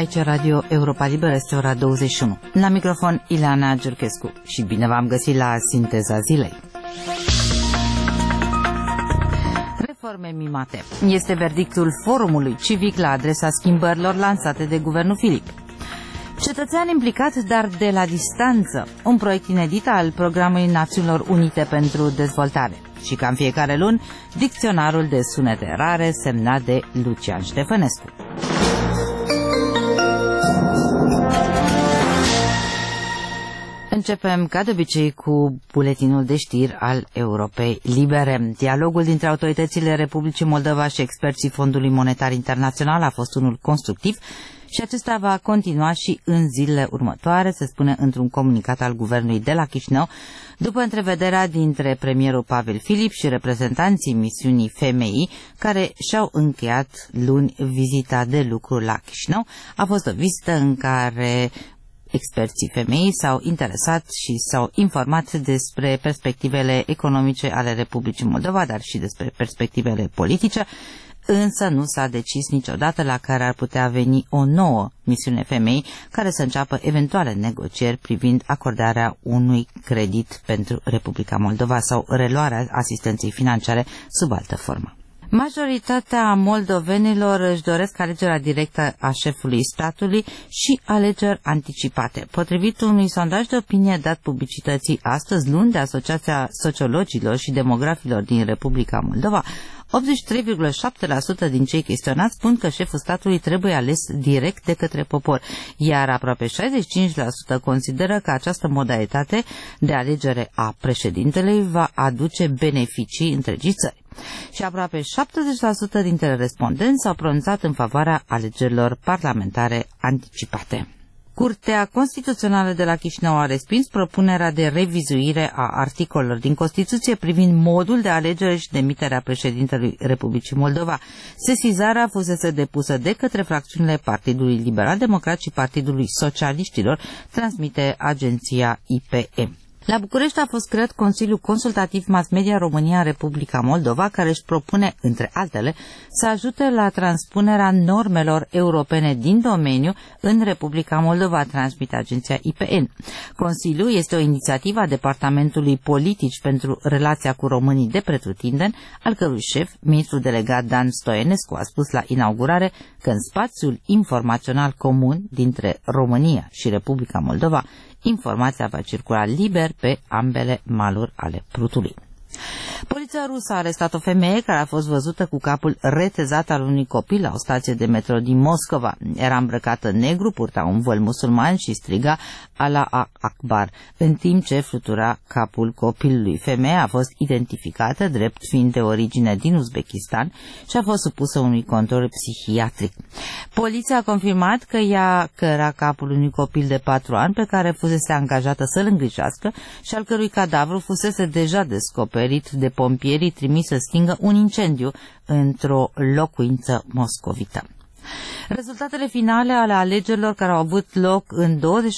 aici Radio Europa Liberă, este ora 21. La microfon Ileana Giurchescu și bine v-am găsit la Sinteza Zilei. Reforme mimate. Este verdictul Forumului Civic la adresa schimbărilor lansate de guvernul Filip. Cetățean implicat, dar de la distanță. Un proiect inedit al Programului Națiunilor Unite pentru Dezvoltare. Și ca în fiecare luni, dicționarul de sunete rare semnat de Lucian Ștefănescu. Începem, ca de obicei, cu buletinul de știri al Europei Libere. Dialogul dintre autoritățile Republicii Moldova și experții Fondului Monetar Internațional a fost unul constructiv și acesta va continua și în zilele următoare, se spune într-un comunicat al guvernului de la Chișinău, după întrevederea dintre premierul Pavel Filip și reprezentanții misiunii FMI, care și-au încheiat luni vizita de lucru la Chișinău. A fost o vizită în care experții FMI s-au interesat și s-au informat despre perspectivele economice ale Republicii Moldova, dar și despre perspectivele politice, însă nu s-a decis niciodată la care ar putea veni o nouă misiune FMI care să înceapă eventuale negocieri privind acordarea unui credit pentru Republica Moldova sau reluarea asistenței financiare sub altă formă. Majoritatea moldovenilor își doresc alegerea directă a șefului statului și alegeri anticipate. Potrivit unui sondaj de opinie dat publicității astăzi, luni, de Asociația Sociologilor și Demografilor din Republica Moldova, 83,7% din cei chestionați spun că șeful statului trebuie ales direct de către popor, iar aproape 65% consideră că această modalitate de alegere a președintelui va aduce beneficii întregii țări. Și aproape 70% dintre respondenți s-au pronunțat în favoarea alegerilor parlamentare anticipate. Curtea Constituțională de la Chișinău a respins propunerea de revizuire a articolelor din Constituție privind modul de alegere și demiterea președintelui Republicii Moldova. Sesizarea fusese depusă de către fracțiunile Partidului Liberal Democrat și Partidului Socialiștilor, transmite agenția IPM. La București a fost creat Consiliul Consultativ Mass Media România-Republica Moldova, care își propune, între altele, să ajute la transpunerea normelor europene din domeniu în Republica Moldova, transmite agenția IPN. Consiliul este o inițiativă a Departamentului Politici pentru relația cu românii de pretutindeni, al cărui șef, ministrul delegat Dan Stoienescu, a spus la inaugurare că în spațiul informațional comun dintre România și Republica Moldova, informația va circula liber pe ambele maluri ale Prutului. Poliția rusă a arestat o femeie care a fost văzută cu capul retezat al unui copil la o stație de metro din Moscova. Era îmbrăcată în negru, purta un văl musulman și striga Allah Akbar, în timp ce flutura capul copilului. Femeia a fost identificată drept fiind de origine din Uzbekistan și a fost supusă unui control psihiatric. Poliția a confirmat că ea căra capul unui copil de 4 ani pe care fusese angajată să-l îngrijească și al cărui cadavru fusese deja descoperit de pompierii trimiși să stingă un incendiu într-o locuință moscovită. Rezultatele finale ale alegerilor care au avut loc în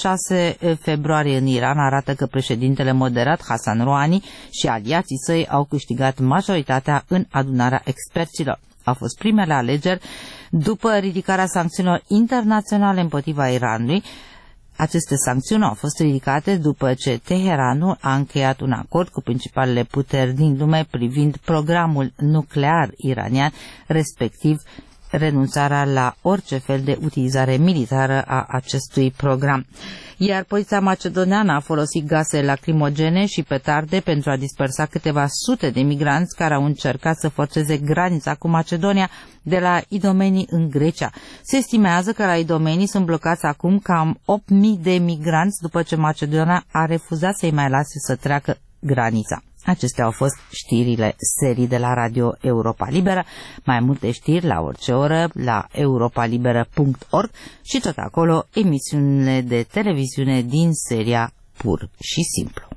26 februarie în Iran arată că președintele moderat Hassan Rouhani și aliații săi au câștigat majoritatea în adunarea experților. Au fost primele alegeri după ridicarea sancțiunilor internaționale împotriva Iranului. Aceste sancțiuni au fost ridicate după ce Teheranul a încheiat un acord cu principalele puteri din lume privind programul nuclear iranian, respectiv renunțarea la orice fel de utilizare militară a acestui program. Iar poliția macedoneană a folosit gaze lacrimogene și petarde pentru a dispersa câteva sute de migranți care au încercat să forțeze granița cu Macedonia de la Idomeni în Grecia. Se estimează că la Idomeni sunt blocați acum cam 8.000 de migranți după ce Macedonia a refuzat să-i mai lase să treacă granița. Acestea au fost știrile serii de la Radio Europa Liberă. Mai multe știri la orice oră la europalibera.org și tot acolo emisiunile de televiziune din seria Pur și Simplu.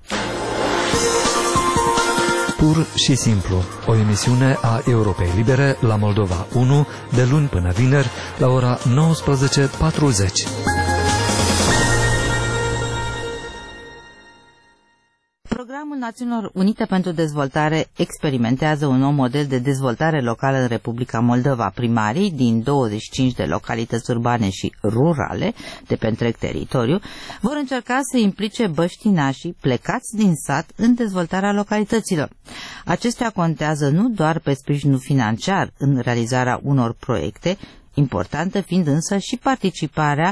Pur și Simplu, o emisiune a Europei Libere la Moldova 1 de luni până vineri la ora 19:40. Programul Națiunilor Unite pentru Dezvoltare experimentează un nou model de dezvoltare locală în Republica Moldova. Primarii din 25 de localități urbane și rurale de pe întreg teritoriu vor încerca să implice băștinașii plecați din sat în dezvoltarea localităților. Acestea contează nu doar pe sprijinul financiar în realizarea unor proiecte, importantă fiind însă și participarea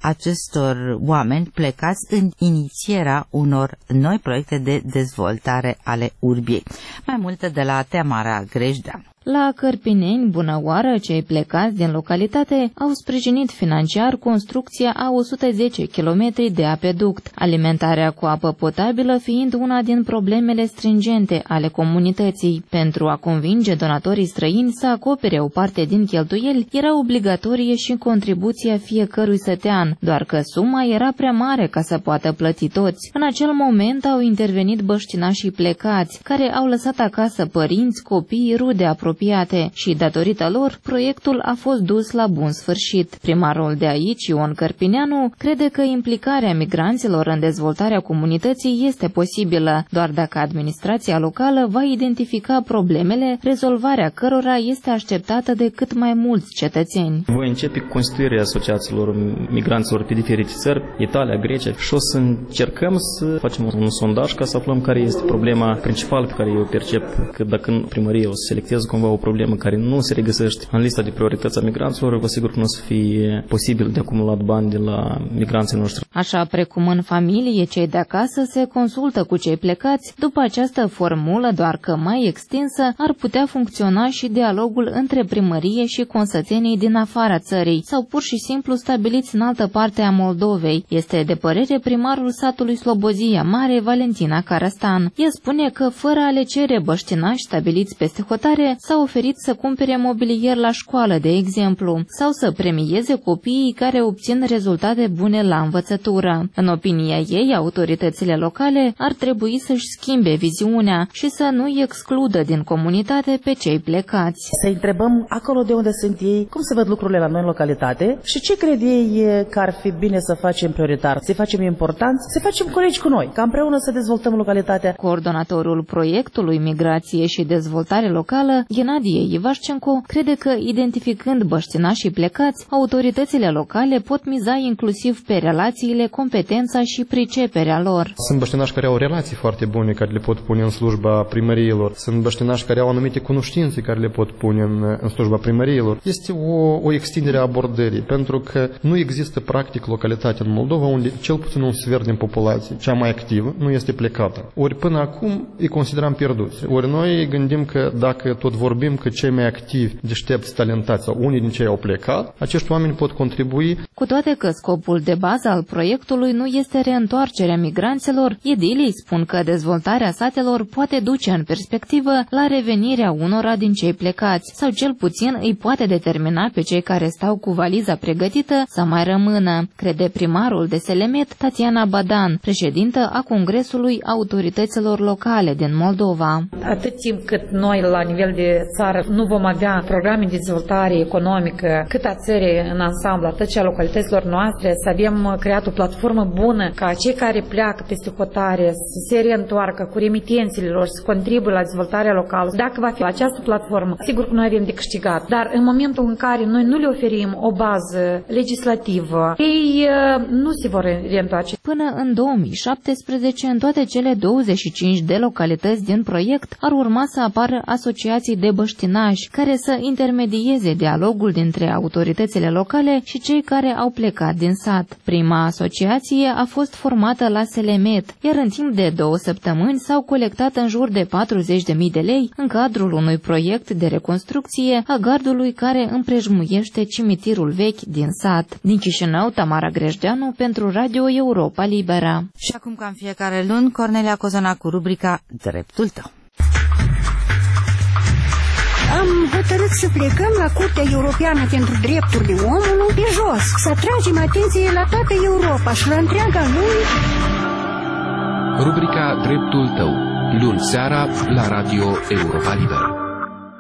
acestor oameni plecați în inițierea unor noi proiecte de dezvoltare ale urbiei. Mai multe de la Tamara Grejdeanu. La Cărpineni, bunăoară, cei plecați din localitate au sprijinit financiar construcția a 110 km de apeduct, alimentarea cu apă potabilă fiind una din problemele stringente ale comunității. Pentru a convinge donatorii străini să acopere o parte din cheltuieli, era obligatorie și contribuția fiecărui sătean, doar că suma era prea mare ca să poată plăti toți. În acel moment au intervenit băștinașii plecați, care au lăsat acasă părinți, copii, rude apropiate și, datorită lor, proiectul a fost dus la bun sfârșit. Primarul de aici, Ion Cărpineanu, crede că implicarea migranților în dezvoltarea comunității este posibilă, doar dacă administrația locală va identifica problemele, rezolvarea cărora este așteptată de cât mai mulți cetățeni. Voi începe cu constituirea asociațiilor migranților pe diferite țări, Italia, Grecia, și o să încercăm să facem un sondaj ca să aflăm care este problema principală pe care eu percep, că dacă primăria o să selecteze cumva o problemă care nu se regăsește în lista de priorități a migranților, vă sigur că nu o să fie posibil de acumulat bani de la migranții noștri. Așa precum în familie, cei de acasă se consultă cu cei plecați. După această formulă, doar că mai extinsă, ar putea funcționa și dialogul între primărie și consătenii din afara țării sau pur și simplu stabiliți în altă parte a Moldovei. Este de părere primarul satului Slobozia Mare, Valentina Carastan. Ea spune că fără a le cere băștinași stabiliți peste hotare, s-a oferit să cumpere mobilier la școală, de exemplu, sau să premieze copiii care obțin rezultate bune la învățătură. În opinia ei, autoritățile locale ar trebui să-și schimbe viziunea și să nu-i excludă din comunitate pe cei plecați. Să întrebăm acolo de unde sunt ei, cum se văd lucrurile la noi în localitate și ce cred ei că ar fi bine să facem prioritar, să facem important, să facem colegi cu noi, ca împreună să dezvoltăm localitatea. Coordonatorul proiectului Migrație și Dezvoltare Locală, Ghenadie Ivașcenco, crede că, identificând băștinașii plecați, autoritățile locale pot miza inclusiv pe relațiile, competența și priceperea lor. Sunt băștinași care au relații foarte bune care le pot pune în slujba primăriilor. Sunt băștinași care au anumite cunoștințe care le pot pune în slujba primăriilor. Este o extindere a abordării, pentru că nu există practic localitate în Moldova unde cel puțin un sfert din populație, cea mai activă, nu este plecată. Ori până acum îi consideram pierduți. Ori noi gândim că dacă tot vorbim că cei mai activi, deștepți, talentați sau unii din cei au plecat, acești oameni pot contribui. Cu toate că scopul de bază al proiectului nu este reîntoarcerea migranților, edilii spun că dezvoltarea satelor poate duce în perspectivă la revenirea unora din cei plecați, sau cel puțin îi poate determina pe cei care stau cu valiza pregătită să mai rămână, crede primarul de Selemet, Tatiana Badan, președintă a Congresului Autorităților Locale din Moldova. Atât timp cât noi la nivel de țară nu vom avea programe de dezvoltare economică, cât a țării în ansamblu, atât și a localităților noastre, să avem creat o platformă bună ca cei care pleacă peste hotare să se reîntoarcă cu remitențele lor, să contribuie la dezvoltarea locală. Dacă va fi această platformă, sigur că noi avem de câștigat. Dar în momentul în care noi nu le oferim o bază legislativă, ei nu se vor reîntoarce. Până în 2017, în toate cele 25 de localități din proiect ar urma să apară asociații de băștinași care să intermedieze dialogul dintre autoritățile locale și cei care au plecat din sat. Prima asociație a fost formată la Selemet, iar în timp de 2 săptămâni s-au colectat în jur de 40.000 de lei în cadrul unui proiect de reconstrucție a gardului care împrejmuiește cimitirul vechi din sat. Din Chișinău, Tamara Grejdeanu pentru Radio Europa Liberă. Și acum, ca în fiecare luni, Cornelia Cozona cu rubrica Dreptul tău. Am hotărât să plecăm la Curtea Europeană pentru Drepturile Omului pe jos, să atragem atenție la toată Europa și la întreaga lume. Rubrica Dreptul tău, luni seara la Radio Europa Liberă.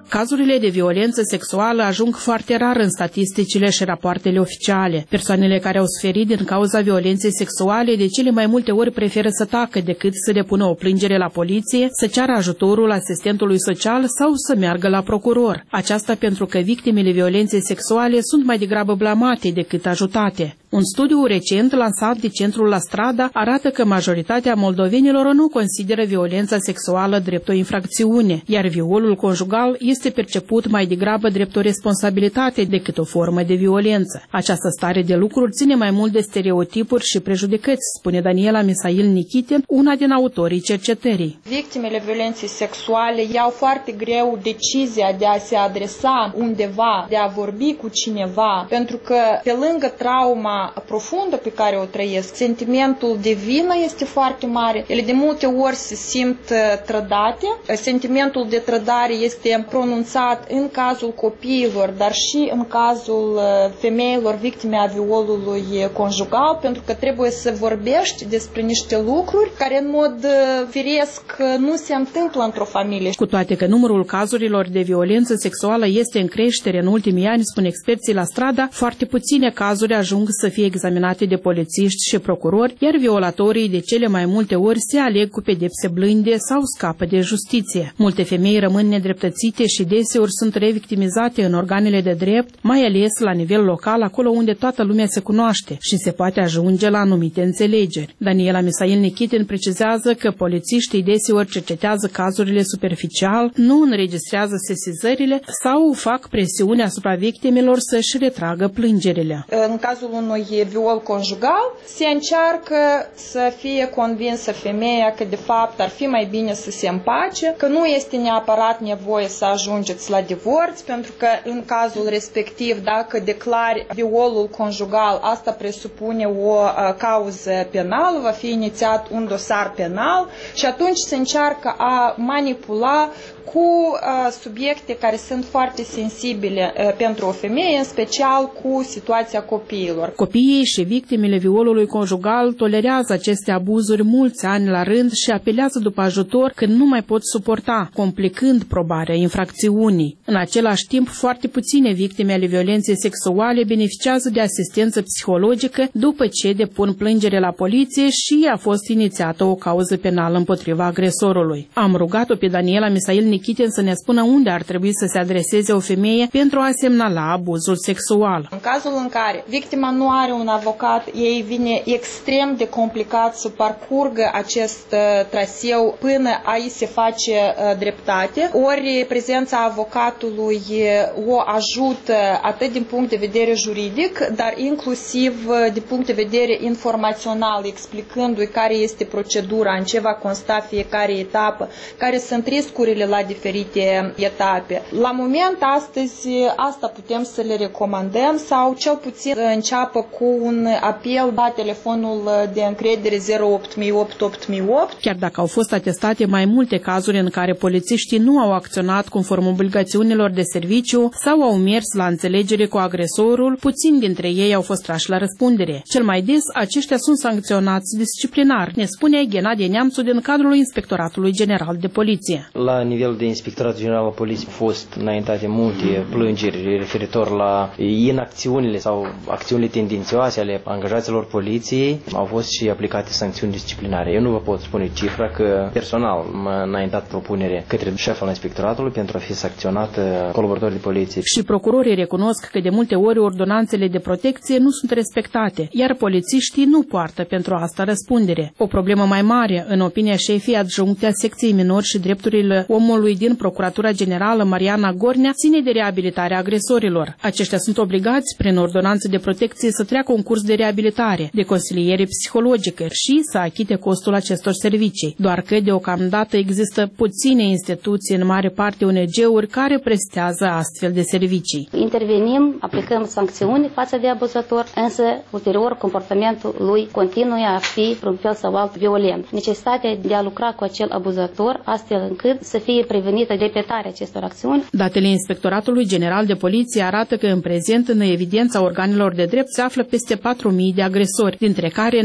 Cazurile de violență sexuală ajung foarte rar în statisticile și rapoartele oficiale. Persoanele care au suferit din cauza violenței sexuale de cele mai multe ori preferă să tacă decât să depună o plângere la poliție, să ceară ajutorul asistentului social sau să meargă la procuror. Aceasta pentru că victimele violenței sexuale sunt mai degrabă blamate decât ajutate. Un studiu recent lansat de Centrul La Strada arată că majoritatea moldovenilor nu consideră violența sexuală drept o infracțiune, iar violul conjugal este perceput mai degrabă drept o responsabilitate decât o formă de violență. Această stare de lucruri ține mai mult de stereotipuri și prejudecăți, spune Daniela Misail Nichitin, una din autorii cercetării. Victimele violenței sexuale iau foarte greu decizia de a se adresa undeva, de a vorbi cu cineva, pentru că pe lângă trauma profundă pe care o trăiesc, sentimentul de vină este foarte mare. Ele de multe ori se simt trădate. Sentimentul de trădare este pronunțat în cazul copiilor, dar și în cazul femeilor victime a violului conjugal, pentru că trebuie să vorbești despre niște lucruri care în mod firesc nu se întâmplă într-o familie. Cu toate că numărul cazurilor de violență sexuală este în creștere în ultimii ani, spun experții La Strada, foarte puține cazuri ajung să fie examinate de polițiști și procurori, iar violatorii de cele mai multe ori se aleg cu pedepse blânde sau scapă de justiție. Multe femei rămân nedreptățite și deseori sunt revictimizate în organele de drept, mai ales la nivel local, acolo unde toată lumea se cunoaște și se poate ajunge la anumite înțelegeri. Daniela Misail Nichitin precizează că polițiștii deseori cercetează cazurile superficial, nu înregistrează sesizările sau fac presiune asupra victimelor să-și retragă plângerile. În cazul unui viol conjugal, se încearcă să fie convinsă femeia că de fapt ar fi mai bine să se împace, că nu este neapărat nevoie să ajungeți la divorț, pentru că în cazul respectiv, dacă declari violul conjugal, asta presupune o cauză penală, va fi inițiat un dosar penal și atunci se încearcă a manipula cu subiecte care sunt foarte sensibile pentru o femeie, în special cu situația copiilor. Copiii și victimele violului conjugal tolerează aceste abuzuri mulți ani la rând și apelează după ajutor când nu mai pot suporta, complicând probarea infracțiunii. În același timp, foarte puține victime ale violenței sexuale beneficiază de asistență psihologică după ce depun plângere la poliție și a fost inițiată o cauză penală împotriva agresorului. Am rugat-o pe Daniela Misail Nichitin să ne spună unde ar trebui să se adreseze o femeie pentru a semnala abuzul sexual. În cazul în care victima nu are un avocat, ei vine extrem de complicat să parcurgă acest traseu până a-i se face dreptate. Ori prezența avocatului o ajută atât din punct de vedere juridic, dar inclusiv din punct de vedere informațional, explicându-i care este procedura, în ce va consta fiecare etapă, care sunt riscurile la diferite etape. La moment, astăzi, asta putem să le recomandăm sau cel puțin să înceapă cu un apel la telefonul de încredere 08008 8008. Chiar dacă au fost atestate mai multe cazuri în care polițiștii nu au acționat conform obligațiunilor de serviciu sau au mers la înțelegere cu agresorul, puțini dintre ei au fost trași la răspundere. Cel mai des, aceștia sunt sancționați disciplinar, ne spune Ghenadie Neamțu din cadrul Inspectoratului General de Poliție. La nivel de Inspectoratul General al Poliției au fost înaintate multe plângeri referitor la inacțiunile sau acțiunile tendențioase ale angajaților poliției. Au fost și aplicate sancțiuni disciplinare. Eu nu vă pot spune cifra, că personal m-a înaintat propunere către șeful inspectoratului pentru a fi sancționat colaboratori de poliție. Și procurorii recunosc că de multe ori ordonanțele de protecție nu sunt respectate, iar polițiștii nu poartă pentru asta răspundere. O problemă mai mare, în opinia șefii adjuncte a secției minori și drepturile omului din Procuratura Generală Mariana Gornea, ține de reabilitarea agresorilor. Aceștia sunt obligați, prin ordonanță de protecție, să treacă un curs de reabilitare, de consiliere psihologică și să achite costul acestor servicii. Doar că, deocamdată, există puține instituții, în mare parte ONG-uri, care prestează astfel de servicii. Intervenim, aplicăm sancțiuni față de abuzator, însă, ulterior, comportamentul lui continuă a fi, într-un fel sau alt, violent. Necesitatea de a lucra cu acel abuzator, astfel încât să fie prevenită repetarea acestor acțiuni. Datele Inspectoratului General de Poliție arată că în prezent în evidența organelor de drept se află peste 4.000 de agresori, dintre care 94%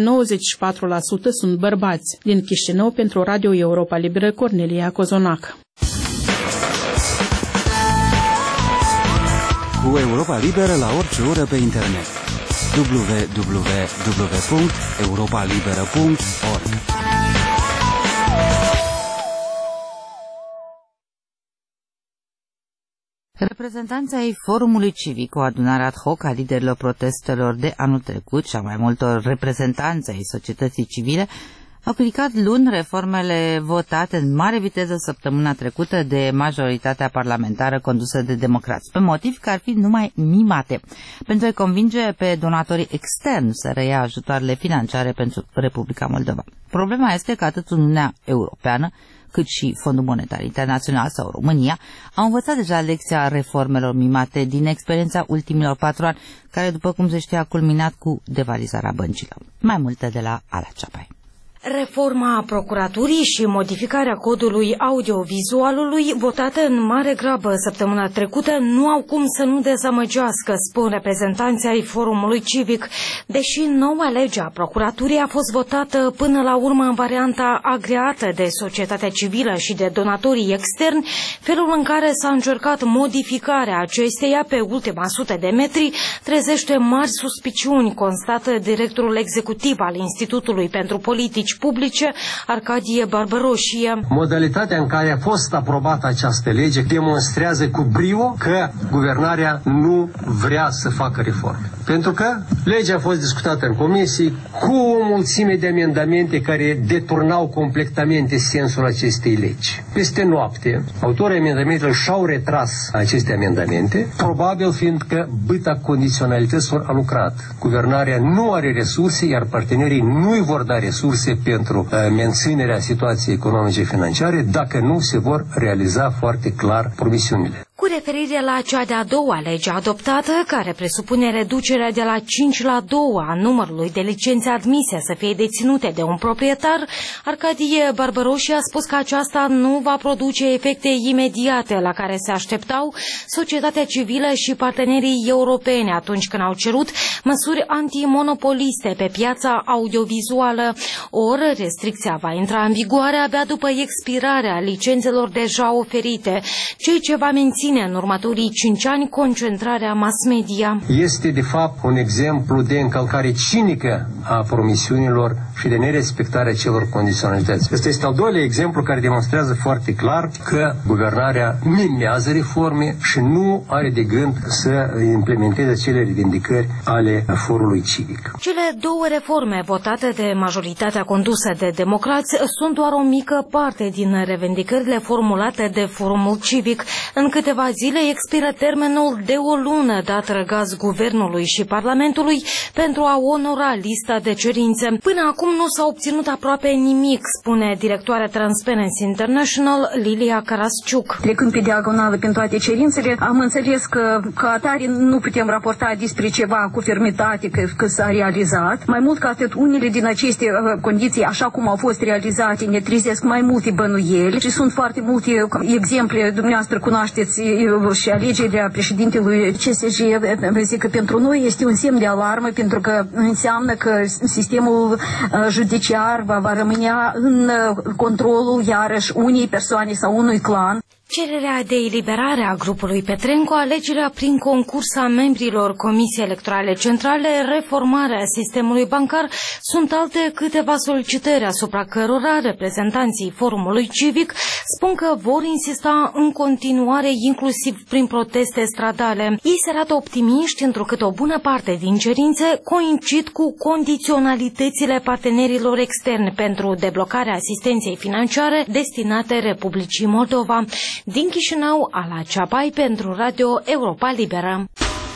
sunt bărbați. Din Chișinău, pentru Radio Europa Liberă, Cornelia Cozonac. cu Europa Liberă la orice oră pe internet. www.europalibera.org. Reprezentanții ai Forumului Civic, o adunare ad hoc a liderilor protestelor de anul trecut și a mai multor reprezentanți ai societății civile, au criticat luni reformele votate în mare viteză săptămâna trecută de majoritatea parlamentară condusă de democrați, pe motiv că ar fi numai mimate, pentru a-i convinge pe donatorii externi să reia ajutoarele financiare pentru Republica Moldova. Problema este că atât Uniunea Europeană, cât și Fondul Monetar Internațional sau România, au învățat deja lecția reformelor mimate din experiența ultimilor 4 ani, care, după cum se știe, a culminat cu devalizarea băncilor. Mai multe de la Ala Ceapai. Reforma procuraturii și modificarea codului audiovizualului, votată în mare grabă săptămâna trecută, nu au cum să nu dezamăgească, spun reprezentanții ai Forumului Civic. Deși noua lege a procuraturii a fost votată până la urmă în varianta agreată de societatea civilă și de donatorii externi, felul în care s-a încercat modificarea acesteia pe ultima 100 de metri trezește mari suspiciuni, constată directorul executiv al Institutului pentru Politici Publice, Arcadie Barbaroșie. Modalitatea în care a fost aprobată această lege demonstrează cu brio că guvernarea nu vrea să facă reforme. Pentru că legea a fost discutată în comisii cu o mulțime de amendamente care deturnau completamente sensul acestei legi. Peste noapte, autorii amendamentelor și-au retras aceste amendamente, probabil fiindcă bâta condiționalităților a lucrat. Guvernarea nu are resurse, iar partenerii nu îi vor da resurse pentru menținerea situației economice financiare dacă nu se vor realiza foarte clar promisiunile. Cu referire la cea de-a doua lege adoptată, care presupune reducerea de la 5 la 2 a numărului de licențe admise să fie deținute de un proprietar, Arcadie Barbaroșie a spus că aceasta nu va produce efecte imediate la care se așteptau societatea civilă și partenerii europeni atunci când au cerut măsuri antimonopoliste pe piața audiovizuală. Ori restricția va intra în vigoare abia după expirarea licențelor deja oferite, ceea ce va menține în următorii 5 ani concentrarea mass media. Este de fapt un exemplu de încălcare cinică a promisiunilor și de nerespectarea celor condiționalități. Este al doilea exemplu care demonstrează foarte clar că guvernarea mimează reforme și nu are de gând să implementeze cele revendicări ale Forului Civic. Cele două reforme votate de majoritatea condusă de democrați sunt doar o mică parte din revendicările formulate de Forumul Civic. În câteva zile expiră termenul de o lună dat răgaz guvernului și Parlamentului pentru a onora lista de cerințe. Până acum nu s-a obținut aproape nimic, spune directoarea Transparency International, Lilia Carasciuc. Trecând pe diagonală prin toate cerințele, am înțeles că ca atare nu putem raporta despre ceva cu fermitate că s-a realizat. Mai mult ca atât, unele din aceste condiții, așa cum au fost realizate, ne trezesc mai multe bănuieli și sunt foarte multe exemple, dumneavoastră cunoașteți și alegerea președintelui CSJ, zic că pentru noi este un semn de alarmă, pentru că înseamnă că sistemul judiciar va rămâne în controlul iarăși unei persoane sau unui clan. Cererea de eliberare a grupului Petrenco, alegerea prin concurs a membrilor Comisiei Electorale Centrale, reformarea sistemului bancar sunt alte câteva solicitări asupra cărora reprezentanții Forumului Civic spun că vor insista în continuare, inclusiv prin proteste stradale. Ei se arată optimiști, întrucât o bună parte din cerințe coincid cu condiționalitățile partenerilor externi pentru deblocarea asistenței financiare destinate Republicii Moldova. Din Chișinău, Ala Ceapai pentru Radio Europa Liberă.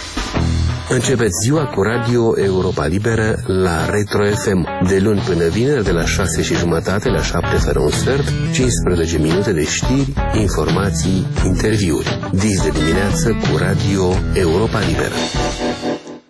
Începeți ziua cu Radio Europa Liberă la Retro FM, de luni până vineri, de la 6:30 la 7 fără un sfert, 15 minute de știri, informații, interviuri. Dis de dimineață cu Radio Europa Liberă.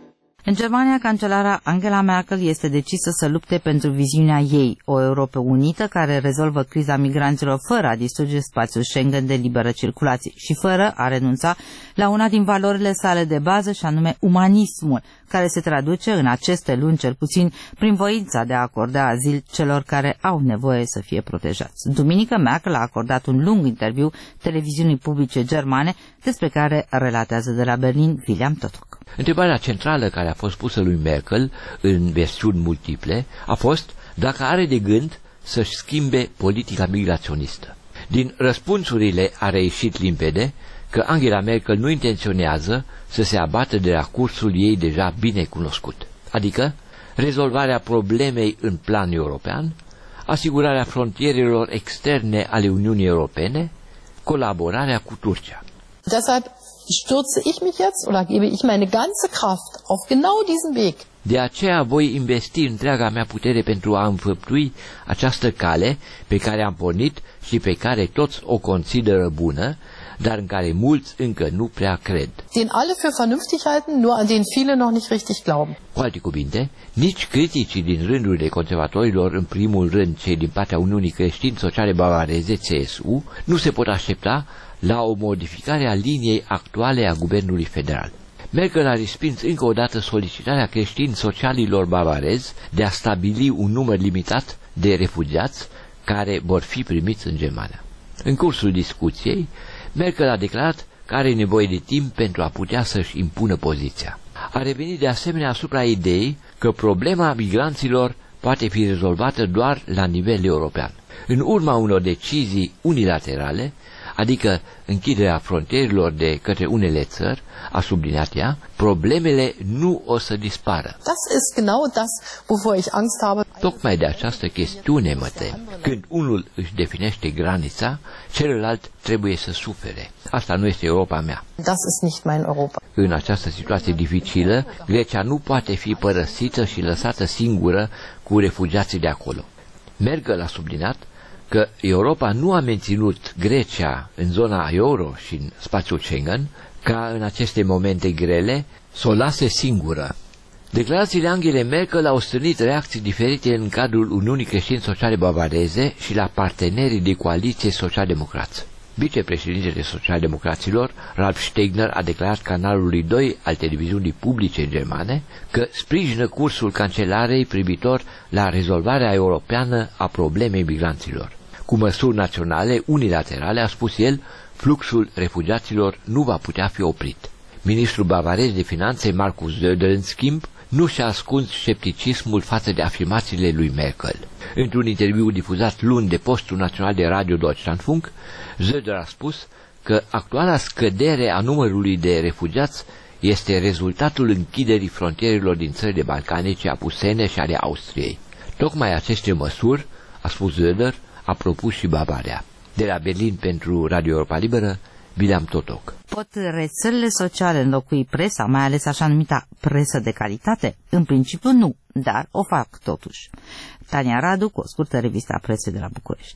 În Germania, cancelara Angela Merkel este decisă să lupte pentru viziunea ei, o Europă unită care rezolvă criza migranților fără a distruge spațiul Schengen de liberă circulație și fără a renunța la una din valorile sale de bază, și anume umanismul, care se traduce în aceste luni cel puțin prin voința de a acorda azil celor care au nevoie să fie protejați. Duminică, Merkel a acordat un lung interviu televiziunii publice germane, despre care relatează de la Berlin William Totok. Întrebarea centrală care a fost pusă lui Merkel în versiuni multiple a fost dacă are de gând să-și schimbe politica migraționistă. Din răspunsurile a reieșit limpede că Angela Merkel nu intenționează să se abată de la cursul ei deja bine cunoscut, adică rezolvarea problemei în plan european, asigurarea frontierelor externe ale Uniunii Europene, colaborarea cu Turcia. Deshalb stürze ich mich jetzt oder gebe ich meine ganze Kraft auf genau diesen Weg. De aceea voi investi întreaga mea putere pentru a înfăptui această cale pe care am pornit și pe care toți o consideră bună, dar în care mulți încă nu prea cred. Den alle für vernünftig halten, nur an den viele noch nicht richtig glauben. Cu alte cuvinte, nici criticii din rândurile conservatorilor, în primul rând cei din partea Uniunii Creștin-Sociale Bavareze, CSU, nu se pot aștepta la o modificare a liniei actuale a guvernului federal. Merkel a respins încă o dată solicitarea creștin-socialilor bavarezi de a stabili un număr limitat de refugiați care vor fi primiți în Germania. În cursul discuției, Merkel a declarat că are nevoie de timp pentru a putea să-și impună poziția. A revenit de asemenea asupra ideii că problema migranților poate fi rezolvată doar la nivel european. În urma unor decizii unilaterale, adică închiderea frontierelor de către unele țări, a subliniat ea, problemele nu o să dispară. Das ist genau das, wovor ich Angst habe. Tocmai de această chestiune mă tem. Când unul își definește granița, celălalt trebuie să sufere. Asta nu este Europa mea. Das ist nicht mein Europa. În această situație dificilă, Grecia nu poate fi părăsită și lăsată singură cu refugiații de acolo. Merkel a subliniat că Europa nu a menținut Grecia în zona euro și în spațiul Schengen, ca în aceste momente grele să o lase singură. Declarațiile Angelei Merkel au strânit reacții diferite în cadrul Uniunii Creștin-Sociale Bavareze și la partenerii de coaliție social-democrați. Vicepreședintele social-democraților, Ralf Stegner, a declarat canalului 2 al televiziunii publice germane că sprijină cursul cancelarei privitor la rezolvarea europeană a problemei migranților. Cu măsuri naționale unilaterale, a spus el, fluxul refugiaților nu va putea fi oprit. Ministrul bavarez de finanțe, Markus Söder, în schimb, nu și-a ascuns scepticismul față de afirmațiile lui Merkel. Într-un interviu difuzat luni de postul național de radio Deutschlandfunk, Söder a spus că actuala scădere a numărului de refugiați este rezultatul închiderii frontierelor din țările balcanice, apusene și ale Austriei. Tocmai aceste măsuri, a spus Söder, a propus și Bavaria. De la Berlin pentru Radio Europa Liberă, William Totok. Pot rețelele sociale înlocui presa, mai ales așa numita presă de calitate? În principiu nu, dar o fac totuși. Tania Radu cu o scurtă revistă a presei de la București.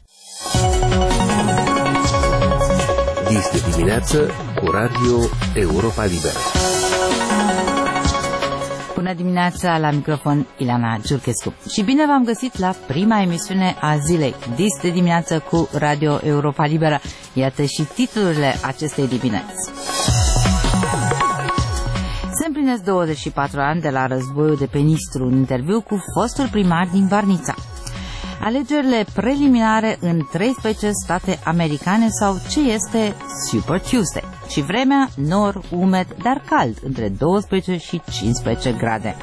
Dis de dimineață cu Radio Europa Liberă. Bună dimineața, la microfon Ileana Giurchescu. Și bine v-am găsit la prima emisiune a zilei, Dis de dimineață cu Radio Europa Liberă. Iată și titlurile acestei dimineți. Se împlinesc 24 ani de la războiul de pe Nistru, un interviu cu fostul primar din Varnița. Alegerile preliminare în 13 state americane sau ce este Super Tuesday. Și vremea, nor, umed, dar cald, între 12 și 15 grade.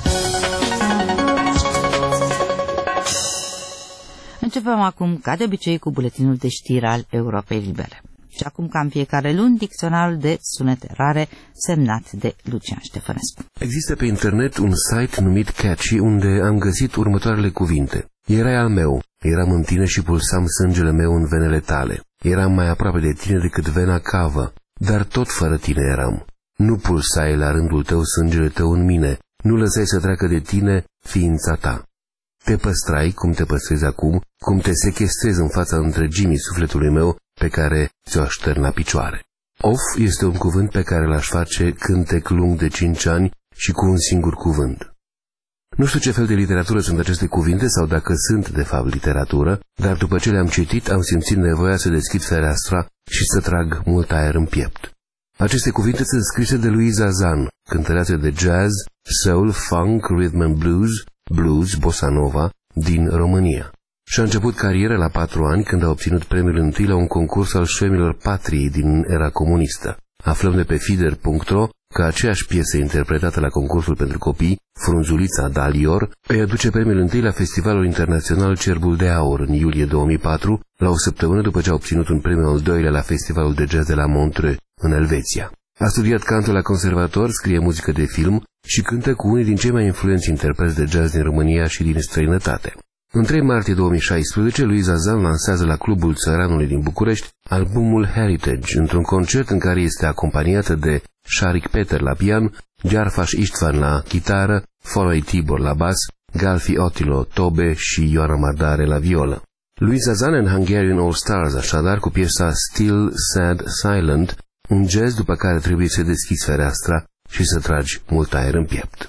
Începem acum, ca de obicei, cu buletinul de știri al Europei Libere. Și acum, ca în fiecare luni, dicționarul de sunete rare semnat de Lucian Ștefănescu. Există pe internet un site numit Catchy unde am găsit următoarele cuvinte. Erai al meu, eram în tine și pulsam sângele meu în venele tale. Eram mai aproape de tine decât vena cavă, dar tot fără tine eram. Nu pulsai la rândul tău sângele tău în mine, nu lăsai să treacă de tine ființa ta. Te păstrai, cum te păstrezi acum, cum te sechestrezi în fața întregimii sufletului meu, pe care ți-o aștern la picioare. Of este un cuvânt pe care l-aș face cântec lung de 5 ani și cu un singur cuvânt. Nu știu ce fel de literatură sunt aceste cuvinte sau dacă sunt de fapt literatură, dar după ce le-am citit am simțit nevoia să deschid fereastra și să trag mult aer în piept. Aceste cuvinte sunt scrise de Louisa Zan, cântăreață de jazz, soul, funk, rhythm and blues, bossa nova, din România. Și-a început cariera la 4 ani când a obținut premiul întâi la un concurs al șoimilor patriei din era comunistă. Aflăm de pe Fider.ro că aceeași piesă interpretată la concursul pentru copii, Frunzulița Dalior, îi aduce premiul întâi la Festivalul Internațional Cerbul de Aur în iulie 2004, la o săptămână după ce a obținut un premiu al doilea la Festivalul de Jazz de la Montreux, în Elveția. A studiat cantul la conservator, scrie muzică de film și cântă cu unii din cei mai influenți interpreți de jazz din România și din străinătate. În 3 martie 2016, Louisa Zan lansează la Clubul Țăranului din București albumul Heritage, într-un concert în care este acompaniată de Sharik Peter la pian, Giarfaș Istvan la chitară, Foloi Tibor la bas, Galfi Otilo Tobe și Ioana Mardare la violă. Louisa Zan and Hungarian All Stars, așadar, cu piesa Still, Sad, Silent, un jazz după care trebuie să deschizi fereastra și să tragi mult aer în piept.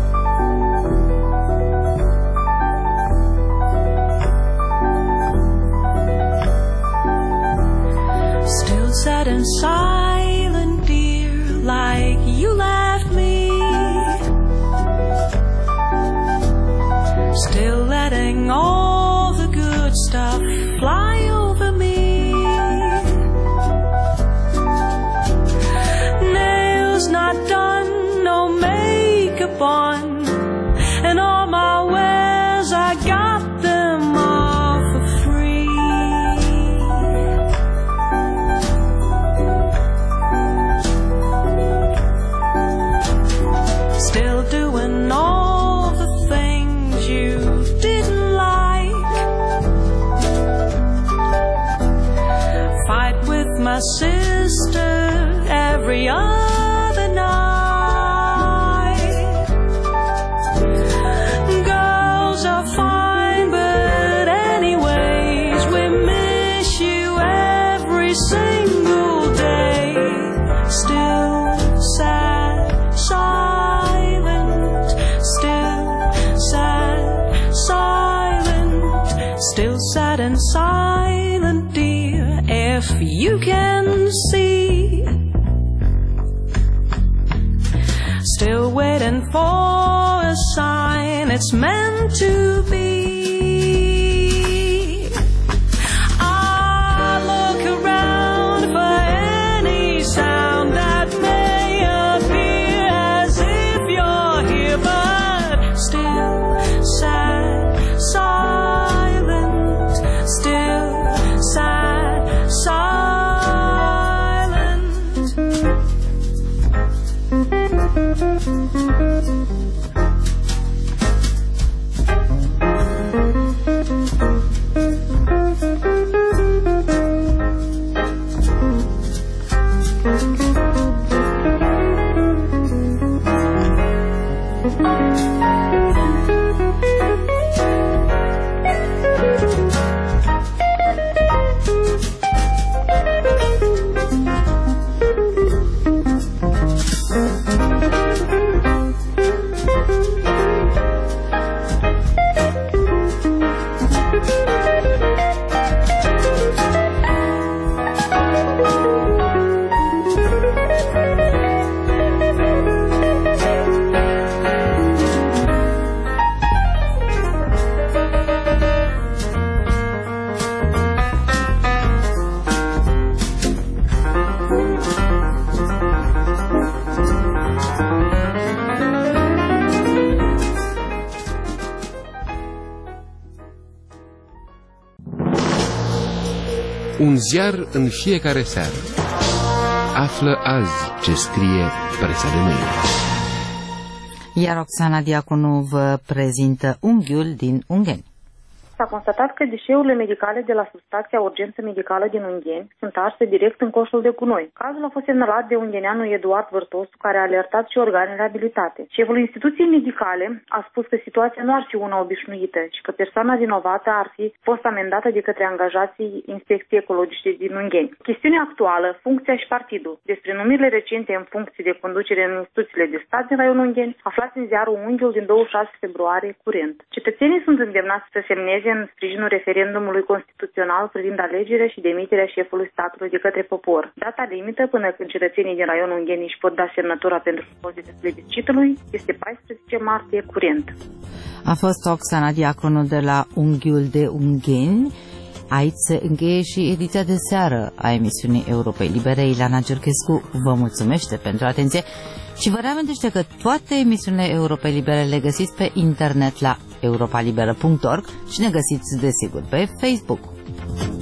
Still sad and silent, dear, like you left me. Still letting all the good stuff fly over me. Nails not done, no makeup on, and all my wares I got them all for free. Still doing all the things you didn't like. Fight with my sister every other night. Girls are fine, but anyways, we miss you every single day. Still sad, silent, still sad, silent, still sad and silent, dear, if you can see. Still waiting for a sign it's meant to be. I look around for any sound that may appear as if you're here, but still sad, silent, still sad, silent. Un ziar în fiecare seară. Află azi ce scrie presa de mâine. Iar Oxana Diaconu vă prezintă Unghiul din Ungheni. s-a constatat că deșeurile medicale de la substația urgență medicală din Ungheni sunt arse direct în coșul de gunoi. Cazul a fost semnalat de ungheneanul Eduard Vârtosu, care a alertat și organele abilitate. Șeful instituției medicale a spus că situația nu ar fi una obișnuită și că persoana vinovată ar fi fost amendată de către angajații Inspecției Ecologice din Ungheni. Chestiunea actuală, funcția și partidul. Despre numirile recente în funcții de conducere în instituțiile de stat din raionul Ungheni, aflați în ziarul Unghiul din 26 februarie curent. Cetățenii sunt îndemnați să semneze în sprijinul referendumului constituțional privind alegerea și demiterea șefului statului de către popor. Data limită până când cetățenii din raionul Ungheni își pot da semnătura pentru propoziția plebiscitului este 14 martie curent. A fost Oxana Diaconu de la Unghiul de Ungheni. Aici se încheie și ediția de seară a emisiunii Europei Libere. Ileana Gerchescu vă mulțumește pentru atenție și vă reamintește că toate emisiunile Europei Libere le găsiți pe internet la europalibera.org și ne găsiți desigur pe Facebook.